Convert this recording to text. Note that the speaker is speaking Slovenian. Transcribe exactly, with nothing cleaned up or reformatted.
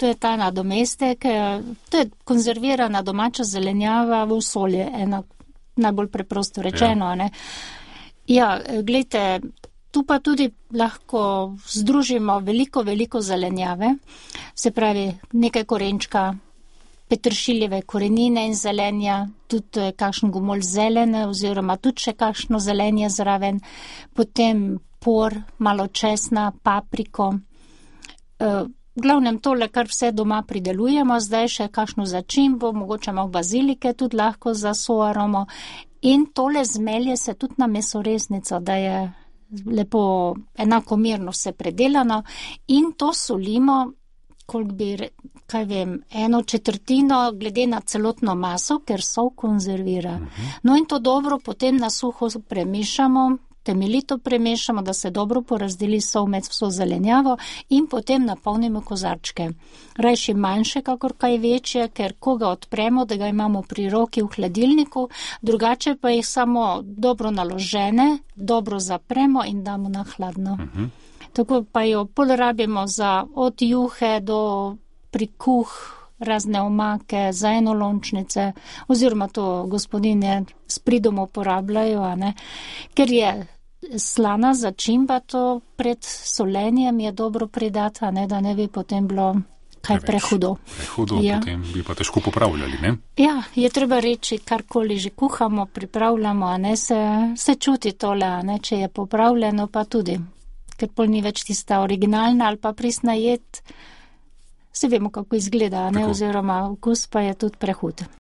to je ta nadomestek, to je konzervirana domača zelenjava v solje, ena najbolj preprosto rečeno, ja. ne. Ja, glejte, tu pa tudi lahko združimo veliko, veliko zelenjave, se pravi nekaj korenčka, petršiljeve korenine in zelenja, tudi kakšen gomolj zelene oziroma tudi še kakšno zelenje zraven, potem por, malo česna, papriko. V glavnem tole, kar vse doma pridelujemo, zdaj še kakšno začimbo, mogoče malo bazilike tudi lahko za soaromo in tole zmelje se tudi na mesoreznico, da je lepo enakomerno vse predelano in to solimo, koliko bi, kaj vem, eno četrtino glede na celotno maso, ker sol konzervira. Uh-huh. No in to dobro potem na suho premešamo, temeljito premešamo, da se dobro porazdeli sol med vso zelenjavo in potem napolnimo kozarčke. Rajši manjše, kakor kaj večje, ker ko ga odpremo, da ga imamo pri roki v hladilniku, drugače pa jih samo dobro naložene, dobro zapremo in damo na hladno. Uh-huh. Tako pa jo pol rabimo za od juhe do prikuh, razne omake, za enolončnice, oziroma to gospodinje s pridom uporabljajo, a ne. Ker je slana začimba, to pred solenjem je dobro pridati, a ne, da ne bi potem bilo kaj prehudo. Prehudo, ja. Potem bi pa težko popravljali, ne? Ja, je treba reči, karkoli že kuhamo, pripravljamo, a ne, se, se čuti tole, a ne, če je popravljeno, pa tudi. Ker pol ni več tista originalna ali pa pristna jed, se vemo, kako izgleda, ne, oziroma okus pa je tudi prehud.